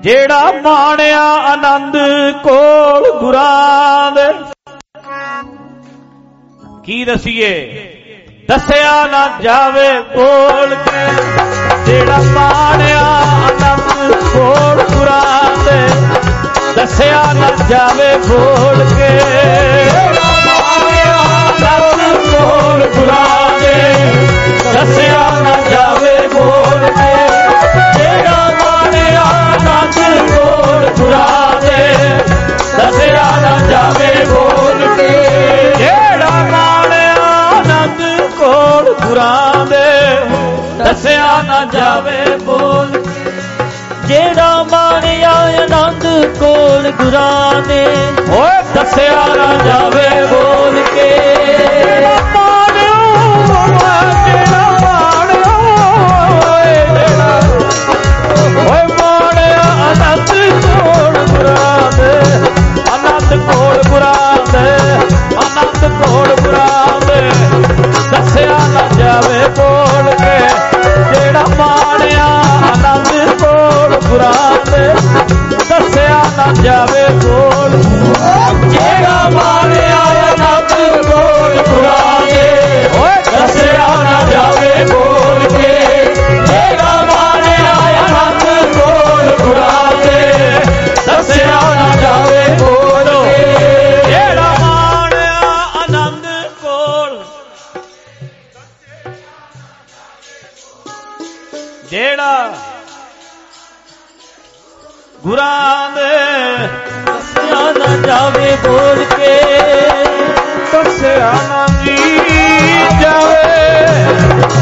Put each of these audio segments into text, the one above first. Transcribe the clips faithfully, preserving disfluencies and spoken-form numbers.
ਜਿਹੜਾ ਮਾਣਿਆ ਆਨੰਦ ਕੋਲ ਗੁਰਾਂ ਦੇ। ਕੀ ਦਸੀਏ ਦੱਸਿਆ ਨਾ ਜਾਵੇ ਬੋਲ ਕੇ, ਜਿਹੜਾ ਮਾਣਿਆ ਆਨੰਦ ਕੋਲ ਗੁਰਾਂ ਦੇ, ਦੱਸਿਆ ਨਾ ਜਾਵੇ ਬੋਲ ਕੇ, ਜਿਹੜਾ ਮਾਣਿਆ ਆਨੰਦ ਕੋਲ ਗੁਰਾਂ ਦੇ, ਦੱਸਿਆ ਨਾ ਜਾਵੇ ਬੋਲ ਕੇ, ਜਿਹੜਾ ਮਾਣਿਆ ਆਨੰਦ ਕੋਲ ਗੁਰਾਂ ਦੇ, ਦੱਸਿਆ ਨਾ ਜਾਵੇ ਬੋਲ ਕੇ, ਜਿਹੜਾ ਮਾਣਿਆ ਆਨੰਦ ਕੋਲ ਗੁਰਾਂ ਦੇ, ਦੱਸਿਆ ਨਾ ਜਾਵੇ ਬੋਲ ਕੇ, ਜਿਹੜਾ ਮਾਣਿਆ ਆਨੰਦ ਕੋਲ ਗੁਰਾਂ ਦੇ, ਓਏ ਦੱਸਿਆ ਨਾ ਜਾਵੇ ਬੋਲ ਕੇ, ਜਿਹੜਾ ਮਾਣਿਆ ਜਿਹੜਾ ਮਾਣਿਆ ਓਏ ਜਿਹੜਾ ਓਏ ਮਾਣਿਆ ਆਨੰਦ ਕੋਲ ਗੁਰਾਂ ਦੇ, ਆਨੰਦ ਕੋਲ ਗੁਰਾਂ ਦੇ, ਆਨੰਦ ਕੋਲ ਗੁਰਾਂ ਦੇ, ਦੱਸਿਆ ਨਾ ਜਾਵੇ ਬੋਲ ਕੇ, ਜਿਹੜਾ ਮਾਣਿਆ ਆਨੰਦ ਕੋਲ ਗੁਰਾਂ ਦੇ, ਦੱਸਿਆ ਨਾ ਜਾਵੇ ਬੋਲ, ਜਿਹੜਾ ਮਾਣਿਆ ਆਨੰਦ ਕੋਲ ਗੁਰਾਂ ਦੇ, ਓਏ ਦੱਸਿਆ ਨਾ ਜਾਵੇ ਬੋਲ ਕੇ, ਜਿਹੜਾ ਮਾਣਿਆ ਆਨੰਦ ਕੋਲ ਗੁਰਾਂ ਦੇ, ਦੱਸਿਆ ਨਾ ਜਾਵੇ ਬੋਲ ਕੇ, ਜਿਹੜਾ ਮਾਣਿਆ ਆਨੰਦ ਕੋਲ, ਜਿਹੜਾ ਗੁਰਾਂ ਦੇ, ਦੱਸਿਆ ਨਾ ਜਾਵੇ ਬੋਲ ਕੇ, ਦੱਸਿਆ ਨਾ ਜੀ ਜਾਵੇ,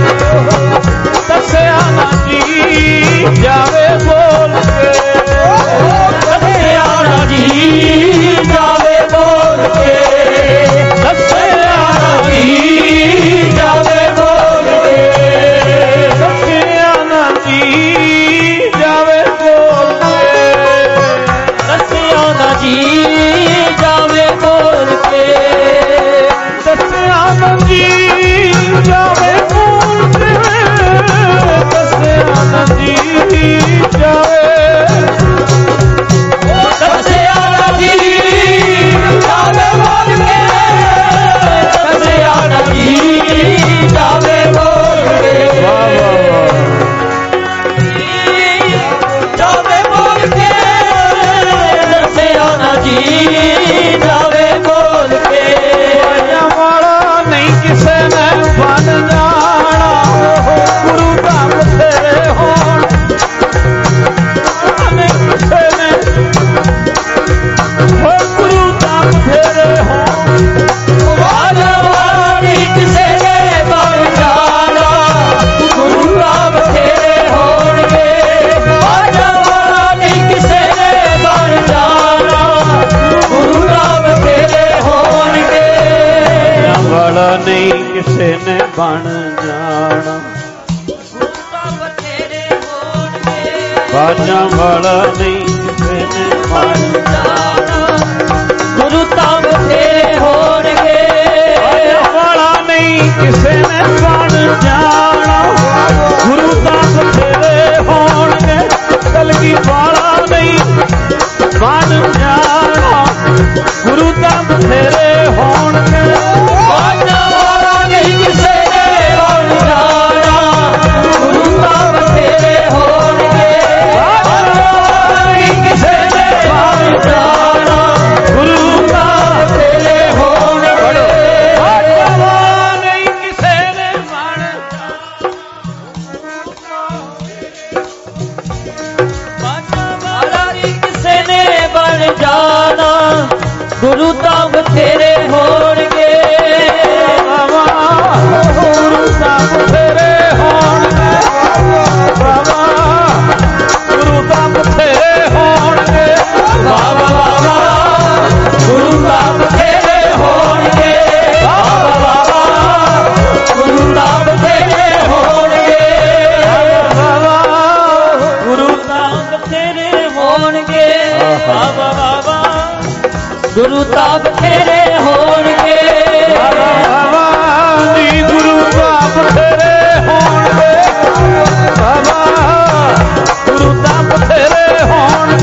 ਦੱਸਿਆ ਨਾ ਜੀ ਜਾਵੇ ਬੋਲ ਕੇ, ਦੱਸਿਆ ਨਾ ਜੀ ਜਾਵੇ ਬੋਲ ਕੇ, ਦੱਸਿਆ ਨਾ ਜੀ ਜਾਵੇ ਬੋਲ ਕੇ, ਦੱਸਿਆ ਨਾ ਜੀ ਜਾਵੇ ਬੋਲ ਕੇ, ਦੱਸਿਆ ਨਾ ਜੀ ਜਾਵੇ ਬੋਲ ਕੇ, ਦੱਸਿਆ ਨਾ ਜੀ ਜਾਵੇ ਬੋਲ ਕੇ, ਦੱਸਿਆ ਨਾ ਜੀ ਜਾਵੇ, ਦੱਸਿਆ ਨਾ ਜੀ ਜਾਵੇ ਬੋਲ ਕੇ, ਦੱਸਿਆ ਨਾ ਜੀ ਜਾਵੇ ਬੋਲ ਕੇ, ਵਾਹ ਵਾਹ ਜਾਵੇ ਬੋਲ ਕੇ, ਦੱਸਿਆ ਨਾ ਜੀ ਜਾਵੇ ਬੋਲ ਕੇ, ਆਇਆ ਵਾਲਾ ਨਹੀਂ ਕਿਸੇ ਨੇ ਬਣ ਜਾਣਾ, ਗੁਰੂ ਧਾਮ ਤੇਰੇ ਹੋਣ, ਨਹੀਂ ਕਿਸੇ ਨੇ, ਹੋ ਗੁਰੂ ਧਾਮ ਤੇਰੇ ਹੋਣ, ਆਇਆ ਵਾਲਾ ਨਹੀਂ ਕਿਸੇ ਨੇ ਬਣ ਜਾਣਾ, ਗੁਰੂ ਧਾਮ ਤੇਰੇ ਹੋਣਗੇ, ਆਇਆ ਵਾਲਾ ਨਹੀਂ ਕਿਸੇ ਨੇ ਬਣ ਜਾਣਾ, ਗੁਰੂ ਧਾਮ ਤੇਰੇ ਹੋਣਗੇ, ਵਾਲਾ ਨਹੀਂ ਕਿਸੇ ਨੇ ਬਣ ਜਾਣਾ, ਗੁਰੂ ਧਾਮ ਤੇਰੇ ਹੋਣਗੇ, ਬਾਜਾਂ ਵਾਲਾ ਨਹੀਂ ਕਿਸੇ ਨੇ ਬਣ ਜਾਣਾ, ਗੁਰੂ ਧਾਮ ਤੇਰੇ ਹੋਣਗੇ, ਬਾਜਾਂ ਵਾਲਾ ਨਹੀਂ ਕਿਸੇ ਨੇ ਬਣ ਜਾਣਾ, ਗੁਰੂ ਧਾਮ ਤੇਰੇ ਹੋਣਗੇ, ਕਲਗੀ ਵਾਲਾ ਨਹੀਂ ਬਣ ਜਾਣਾ, ਗੁਰੂ ਧਾਮ ਤੇਰੇ ਹੋਣਗੇ, ਬਾਜਾਂ ਵਾਲਾ ਨਹੀਂ ਕਿਸੇ ਨੇ ਬਣ ਜਾਣਾ, ਗੁਰੂ ਧਾਮ ਤੇਰੇ ਹੋਣਗੇ, ਬਾਜਾਂ ਵਾਲਾ ਨਹੀਂ ਕਿਸੇ ਨੇ ਬਣ ਜਾਣਾ, ਗੁਰੂ ਧਾਮ ਤੇਰੇ ਹੋਣਗੇ, ਬਾਜਾਂ ਵਾਲਾ ਨਹੀਂ ਕਿਸੇ ਨੇ ਬਣ ਬਾਜਾਂ ਵਾਲਾ ਨਹੀਂ ਕਿਸੇ ਨੇ ਬਣ ਜਾਣਾ, ਗੁਰੂ ਧਾਮ ਤੇਰੇ ਹੋਣਗੇ, ਗੁਰੂ ਧਾਮ ਤੇਰੇ ਹੋਣਗੇ, ਬਾਬਾ ਗੁਰੂ ਧਾਮ ਤੇਰੇ ਹੋਣਗੇ, ਬਾਬਾ ਬਾਬਾ ਗੁਰੂ ਧਾਮ ਤੇਰੇ ਹੋਣਗੇ, ਬਾਬਾ ਬਾਬਾ ਗੁਰੂ ਧਾਮ ਤੇਰੇ ਹੋਣਗੇ, ਬਾਬਾ ਗੁਰੂ ਧਾਮ ਤੇਰੇ ਹੋਣਗੇ, ਬਾਬਾ ਬਾਬਾ ਗੁਰੂ ਧਾਮ ਤੇਰੇ ਹੋਣਗੇ, ਬਾਬਾ ਜੀ ਗੁਰੂ ਧਾਮ ਤੇਰੇ ਹੋਣਗੇ, ਬਾਬਾ ਗੁਰੂ ਧਾਮ ਤੇਰੇ ਹੋਣਗੇ,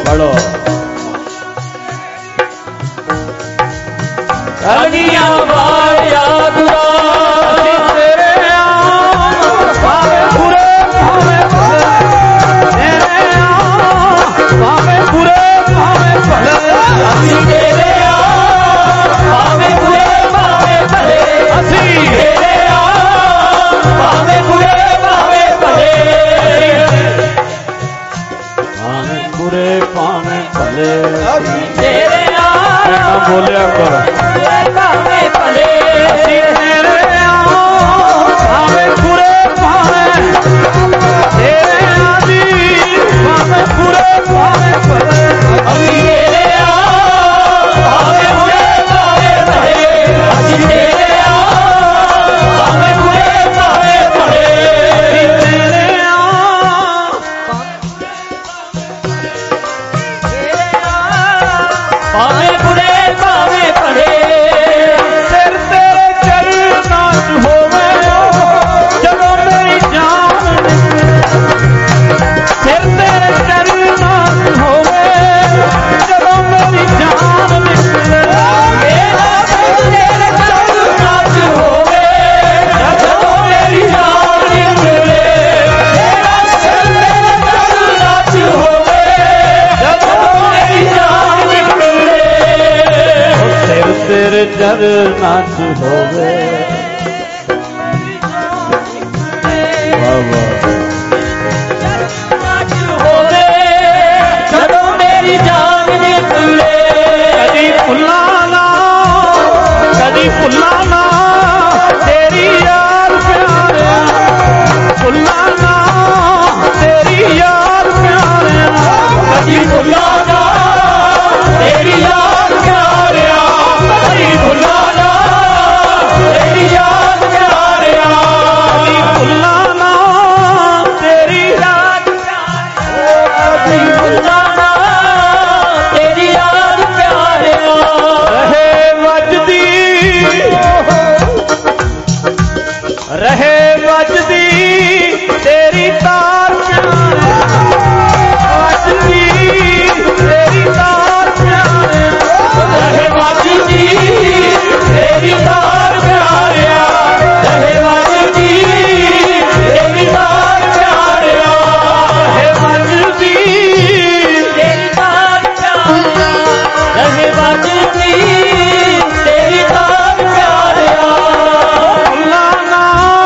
पढ़ो कलियां वालिया दुआ तेरे भावे बुरे भावे भले तेरे भावे बुरे भावे भले असी तेरे भावे बुरे भावे भले असी तेरे भावे बुरे भावे भले भावे बुरे भावे भले असी तेरे बोलिया कर भावे भले असी तेरे भावे बुरे भावे तेरे आदि भावे बुरे भावे भले असी तेरे भावे बुरे भावे भले असी तेरे भावे बुरे भावे भले तेरे भावे बुरे भावे भले सिर तेरे चरनां च होवे जदों मेरी जान सिर तेरे चरनां च होवे जदों मेरी जान निकले मेरा सिर तेरे चरनां च होवे जदों मेरी जान निकले मेरा सिर तेरे चरनां च होवे जदों मेरी जान निकले सिर तेरे चरनां च होवे होवे जदों मेरी जान निकले कदी भुल्ला ना कदी भुल्ला ना तेरी यार प्यारे भुल्ला ना तेरी यार प्यारे कदी भुल्ला ना तेरी यार प्यारे कदी भुल्ला ना तेरी यार प्यारे कदी भुल्ला ना तेरी याद कदी भुल्ला ना तेरी याद प्यारे रहे वजदी रहे वजदी तेरी तार प्यारे वजदी तेरी तार प्यारे रहे वजदी तेरी तार प्यारे रहे वजदी तेरी तार प्यारे रहे वजदी तेरी तार प्यारे रहे वजदी तेरी तार प्यारे भुल्ला ना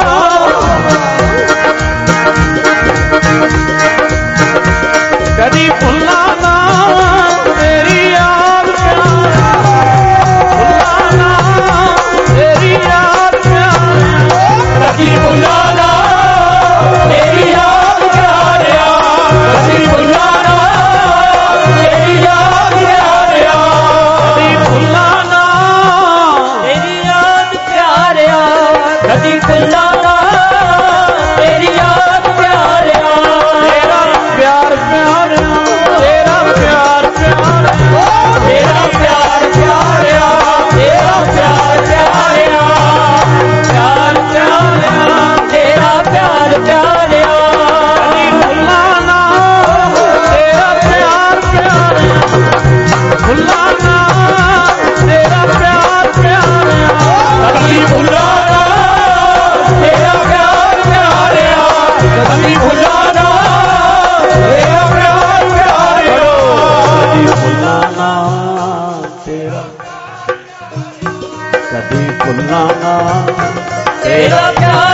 कदी भुल्ला ना तेरी याद प्यारे भुल्ला ना तेरी याद प्यारे कदी भुल्ला ना तेरी याद प्यारे कदी भुल्ला ना तेरी याद प्यारे कदी भुल्ला ना तेरी याद प्यारे कदी भुल्ला ना तेरी याद प्यारे तेरा प्यार प्यारे तेरा प्यार प्यारे तेरा प्यार प्यारे तेरा प्यार प्यारे प्यार प्यारे तेरा प्यार प्यारे कदी भुल्ला ना तेरा प्यार प्यारे भुल्ला ना तेरा प्यार प्यारे कदी भुल्ला ना तेरा प्यार प्यारे कदी भुल्ला ना तेरा प्यार प्यारे कदी भुल्ला ना तेरा कदी भुल्ला ना तेरा प्यार